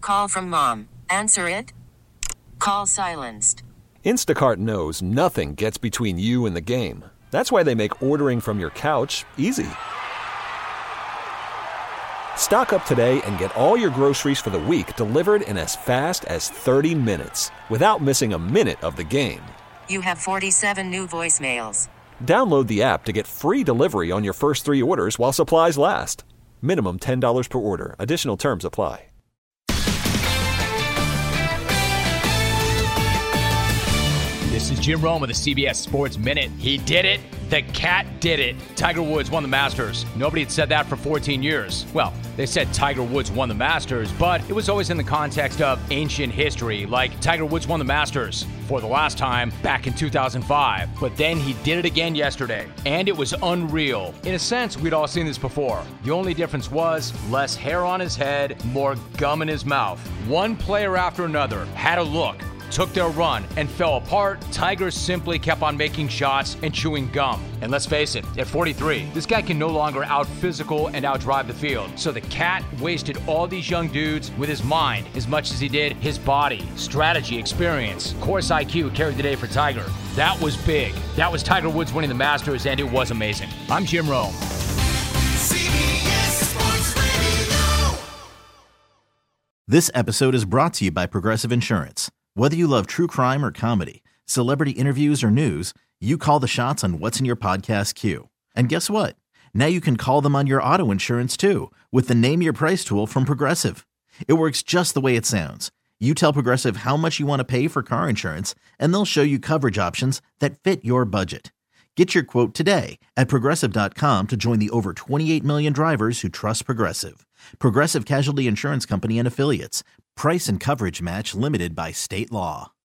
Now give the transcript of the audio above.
call from mom. Answer it. Call silenced. Instacart knows nothing gets between you and the game. That's why they make ordering from your couch easy. Stock up today and get all your groceries for the week delivered in as fast as 30 minutes without missing a minute of the game. You have 47 new voicemails. Download the app to get free delivery on your first 3 orders while supplies last. Minimum $10 per order. Additional terms apply. This is Jim Rome with the CBS Sports Minute. He did it. The cat did it. Tiger Woods won the Masters. Nobody had said that for 14 years. Well, they said Tiger Woods won the Masters, but it was always in the context of ancient history, like Tiger Woods won the Masters for the last time back in 2005. But then he did it again yesterday, and it was unreal. In a sense, we'd all seen this before. The only difference was less hair on his head, more gum in his mouth. One player after another had a look, took their run, and fell apart. Tiger simply kept on making shots and chewing gum. And let's face it, at 43, this guy can no longer out-physical and out-drive the field. So the cat wasted all these young dudes with his mind as much as he did his body, strategy, experience. Course IQ carried the day for Tiger. That was big. That was Tiger Woods winning the Masters, and it was amazing. I'm Jim Rome. CBS Sports Radio. This episode is brought to you by Progressive Insurance. Whether you love true crime or comedy, celebrity interviews or news, you call the shots on what's in your podcast queue. And guess what? Now you can call them on your auto insurance too with the Name Your Price tool from Progressive. It works just the way it sounds. You tell Progressive how much you want to pay for car insurance, and they'll show you coverage options that fit your budget. Get your quote today at Progressive.com to join the over 28 million drivers who trust Progressive. Progressive Casualty Insurance Company and Affiliates. Price and coverage match limited by state law.